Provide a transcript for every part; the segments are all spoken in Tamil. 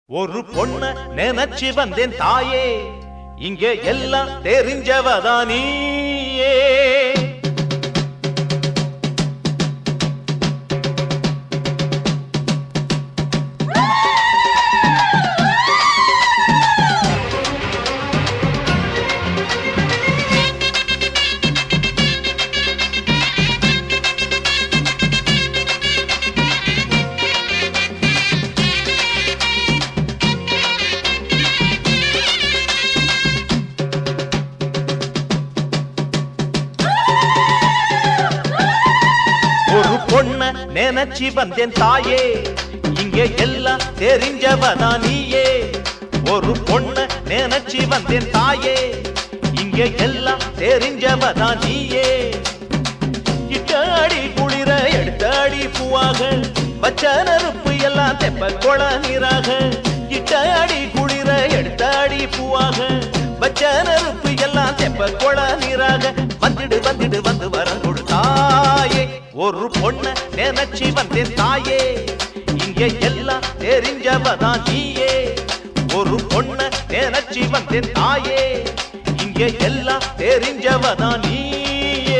ஒரு பொண்ண நினைச்சு வந்தேன் தாயே, இங்கே எல்லாம் தெரிஞ்சவதா நீயே. பொண்ண நினைச்சு வந்தேன் தாயே, இங்கே எல்லாம் தெரிஞ்சவதா நீயே. ஒரு பொண்ண நினைச்சு வந்தேன் தாயே, இங்கே எல்லாம் தெரிஞ்சவதா நீயே. இட்டாடி குளிர எடுத்தாடி பூவாக வச்ச நெருப்பு எல்லாம் தெப்ப கொள நீராக. இட்டாடி குளிர எடுத்தாடி பூவாக வச்ச நெருப்பு எல்லாம் தெப்ப கொள நீராக. வந்துடு வந்துடு வந்து வரம் கொடுத்தாயே, ஒரு பொண்ண நினைச்சு வந்தேன் தாயே, இங்கே எல்லாம் தெரிஞ்சவதா நீயே. ஒரு பொண்ண நினைச்சு வந்தேன் தாயே, இங்கே எல்லாம் தெரிஞ்சவதா நீயே.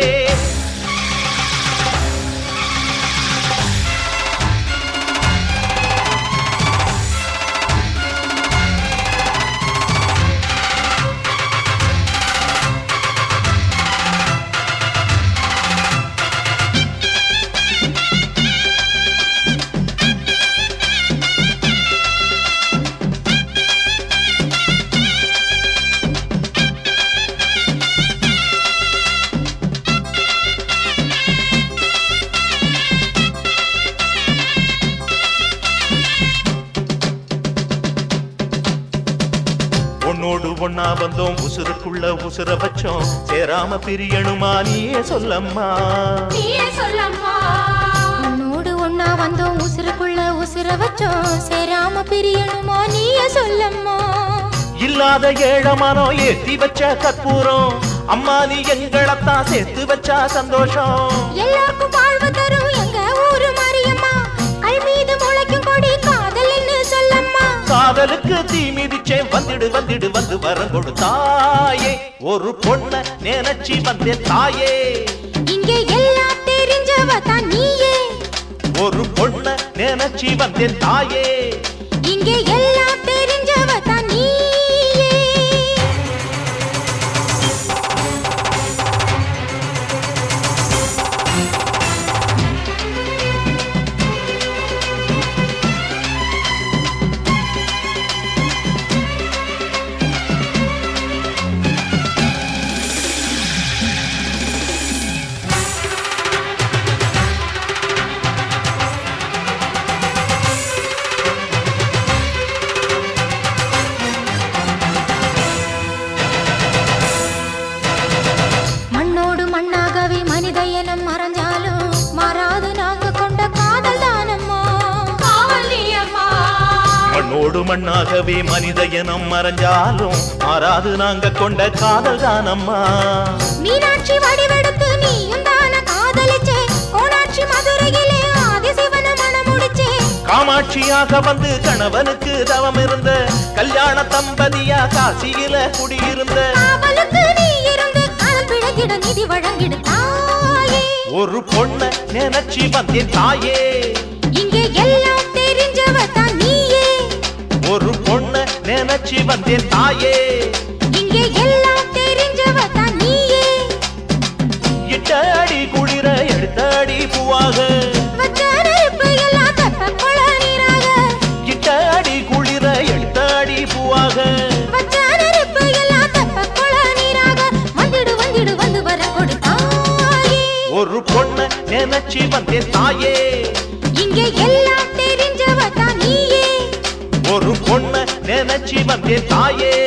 உன்னோடு ஒன்னா வந்தோம், உசுருக்குள்ள உசுர வச்சோம், சேராம பிரியணுமா நீயே சொல்லம்மா. உன்னோடு ஒன்னா வந்தோம், உசுருக்குள்ள உசுர வச்சோம், சேராம பிரியணுமா நீயே சொல்லம்மா. இல்லாத ஏழமானோ ஏத்தி வச்ச கற்பூரம், அம்மா நீ எங்களைத்தான் சேர்த்து வச்சா சந்தோஷம். எல்லாருக்கும் வாழ்வு தரும் எங்க ஊரு மாரியம்மா, கல் மீது முளைக்கும் கொடி காதல் என்று சொல்லம்மா. காதலுக்கு தீ மிதிச்சேன், வந்துடு வந்துடு வந்து வரம் கொடுத்தாயே. ஒரு பொண்ண நினைச்சு வந்தேன் தாயே, இங்கே எல்லாம் தெரிஞ்சவதா நீயே. ஒரு பொண்ண நினைச்சு வந்தேன் தாயே, இங்கே எல்லாம் தெரிஞ்சவதா நீயே. மண்ணோடு மண்ணாகவே மனித இனம் மறைஞ்சாலும் மாறாது நாங்க கொண்ட காதல் தானம்மா. மண்ணோடு மண்ணாகவே மனித இனம் மறைஞ்சாலும் மாறாது நாங்க கொண்ட காதல் தானம்மா. மீனாட்சி வடிவெடுத்து நீயும் தான காதலிச்சே, கோணாட்சி மதுரையிலே ஆதிசிவன மணமுடிச்சே. காமாட்சியாக வந்து கணவனுக்கு தவம் இருந்த, கல்யாண தம்பதியா காசியில குடியிருந்த. காவலுக்கு நீ இருந்து காதல் பிழைக்கிட நிதி வழங்கிடு தாயே. ஒரு பொண்ண நினைச்சு வந்தேன் தாயே, இங்கே எல்லாம் தெரிஞ்சவதா நீயே. ஒரு பொண்ண நினைச்சு வந்தேன் தாயே, இங்கே எல்லாம் தெரிஞ்சவதா நீயே. இட்டாடி குளிர எடுத்தாடி பூவாக வச்ச நெருப்பு எல்லாம் தெப்ப கொள நீராக. இட்டாடி குளிர எடுத்தாடி பூவாக வச்ச நெருப்பு எல்லாம் தெப்ப கொள நீராக. வந்துடு வந்துடு வந்து வரம் கொடுத்தாயே. ஒரு பொண்ண நினைச்சு வந்தேன் தாயே, இங்கே எல்லாம் தெரிஞ்சவதா நீயே. ஒரு பொண்ண நினைச்சு வந்தேன் தாயே.